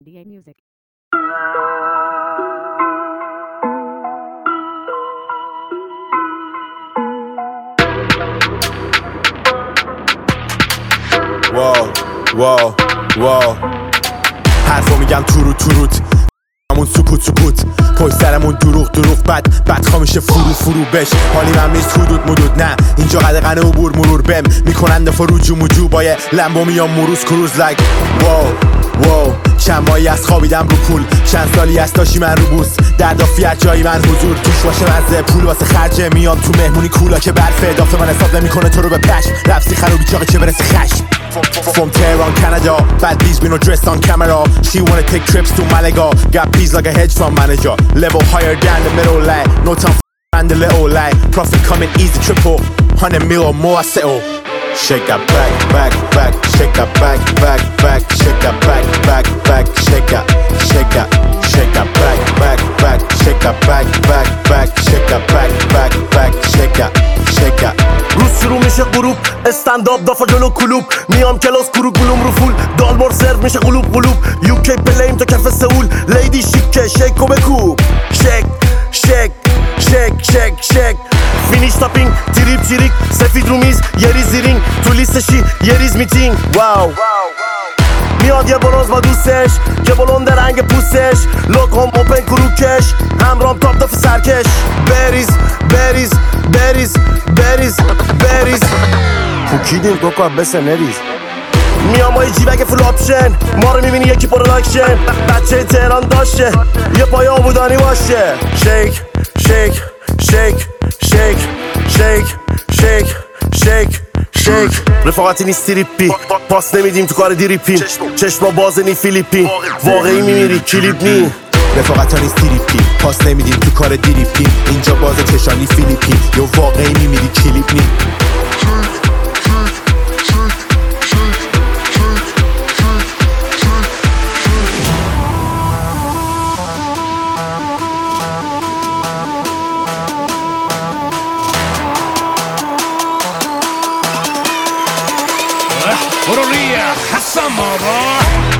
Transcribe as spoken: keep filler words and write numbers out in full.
دی ای Music. واو واو واو حرفو میگم تورو توروت همون سکوت سکوت پشت سرمون دروغ دروغ بد بد خوامیشه فرو فرو بش حالی من نیست حدود مدود نه اینجا قدقنه عبور مرور بم میکنن دفا روجو موجو با یه لمبو میام مروز کروز لگ واو واو چند ماهی از خوابیدم رو پول چند سالی از داشی من رو بوس در دافیت جایی من حضور توش باشه مزه پول واسه خرجه میام تو مهمونی کولا که برفه اضافه من حساب نمیکنه تو رو به پشم رفسی خروبی چاقه چه برسه خشم From Tehran, Canada, bad bees we no dressed on camera. She wanna take trips to Malaga. Got peas like a hedge fund manager. Level higher than the middle line. No time for and the little line. Profit coming easy, triple. Hundred mil or more, I settle. Shake that back, back, back. Shake that back, back, back. Shake that back, back, back. Shake that, shake that, shake that back, back, back. Shake that back, back, back. Shake that back, back, back. Shake that, shake that. روز شروع میشه غروب استنداپ دافا جلو کلوب میام کلاس کرو گلوم رو فول دالمور سرو میشه قلوب قلوب یوکی پلیم تا کف سئول لیدی شیکه شیک و بکوب شک شک شک شک شک فینیش تاپینگ تریپ چیریک سفید رو میز یه ریز زیرینگ تو لیستشی یه ریز میتینگ واو میاد یه برونز با دوستش که بلند رنگ پوستش لوکم اوپن کروکش همرام تاپ داف سرکش بریز بریز بریز بریز بریز پوکیدیم دوکا بسه نریز میام با یه جیبک فول آپشن ما رو میبینی یکی پروداکشن بچه تهران داشته یه پای آبودانی باشه شیک شیک شیک شیک شیک شیک شیک شیک رفاقتی نیست تریپی پاس نمیدیم تو کار دیریپیم چشما باز نی فیلیپین واقعی میمیری کلیپ نی رفاقت ها نیست تریپی پاس نمیدیم تو کار دیریپی اینجا باز چشانی فیلیپی یا واقعی میمیری کلیپ نی برو ریه حسن بابا